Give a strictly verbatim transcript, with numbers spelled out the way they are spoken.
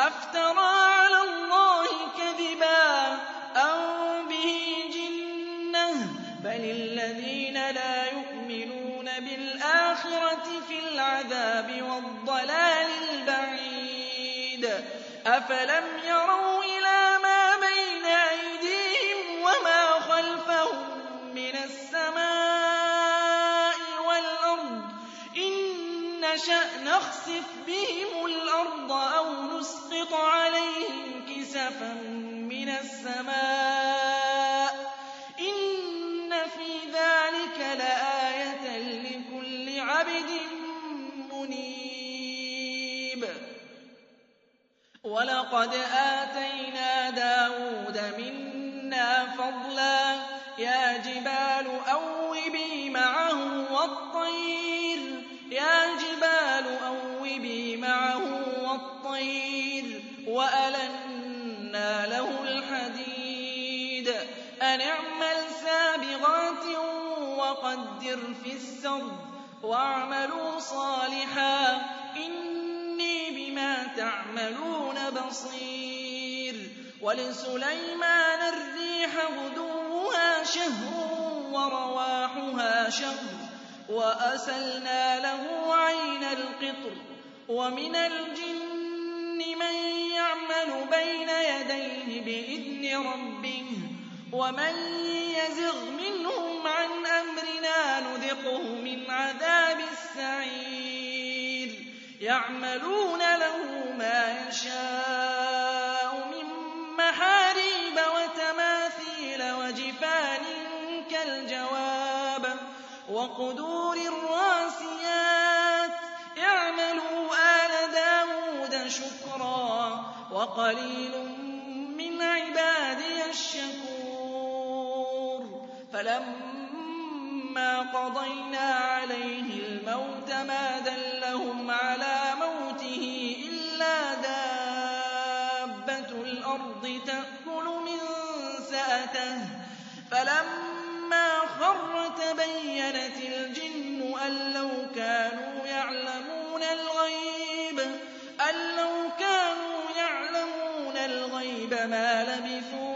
أَفْتَرَىٰ عَلَى اللَّهِ كَذِبًا أَم بِهِ جِنَّةٌ ۗ بَلِ الَّذِينَ لَا يُؤْمِنُونَ بِالْآخِرَةِ فِي الْعَذَابِ وَالضَّلَالِ الْبَعِيدِ أَفَلَمْ يَرَوْا إِلَىٰ مَا بَيْنَ أَيْدِيهِمْ وَمَا خَلْفَهُم مِّنَ السَّمَاءِ وَالْأَرْضِ إِن نَّشَأْ نَخْسِفْ بِهِمُ الْأَرْضَ أَوْ نُسْقِطْ عَلَيْهِمْ كِسَفًا مِّنَ السَّمَاءِ إِنَّ فِي ذَٰلِكَ لَآيَةً لِّكُلِّ عَبْدٍ مُّنِيبٍ وَلَقَدْ آتَيْنَا دَاوُودَ مِنَّا فَضْلًا ۖ يَا جِبَالُ أَوِّبِي مَعَهُ وَالطَّيْرَ يَا جِبَالُ أَوِّبِي مَعَهُ وَالطَّيْرَ وَأَلَنَّا لَهُ الْحَدِيدَ أَنِ اعْمَلْ سَابِغَاتٍ وَقَدِّرْ فِي السَّرْدِ وَاعْمَلُوا صَالِحًا ۖ إِنِّي بِمَا تَعْمَلُونَ بَصِيرٌ وَلِسُلَيْمَانَ الرِّيحَ غُدُوُّهَا شَهْرٌ وَرَوَاحُهَا شَهْرٌ وَأَسَلْنَا لَهُ عَيْنَ الْقِطْرِ ۖ وَمِنَ الْجِنِّ مَن يَعْمَلُ بَيْنَ يَدَيْهِ بِإِذْنِ رَبِّهِ ۖ وَمَن يَزِغْ مِنْهُمْ عَنْ أَمْرِنَا نُذِقْهُ مِنْ عَذَابِ السَّعِيرِ يَعْمَلُونَ لَهُ مَا يَشَاءُ مِن مَّحَارِيبَ وَتَمَاثِيلَ وَجِفَانٍ كَالْجَوَابِ وَقُدُورٍ رَّاسِيَاتٍ اعْمَلُوا آلَ دَاوُودَ شُكْرًا وَقَلِيلٌ مِّنْ عِبَادِيَ الشَّكُورُ فَلَمَّا قَضَيْنَا عَلَيْهِ الْمَوْتَ مَا دَلَّهُمْ عَلَىٰ مَوْتِهِ إِلَّا دَابَّةُ الْأَرْضِ تَأْكُلُ مِن سَأَتَهُ ۖ فَلَمَّا خَرَّ تَبَيَّنَتِ الْجِنُّ أَن لَّوْ كَانُوا يَعْلَمُونَ الْغَيْبَ أَن لَّوْ كَانُوا يَعْلَمُونَ الْغَيْبَ مَا لَبِثُوا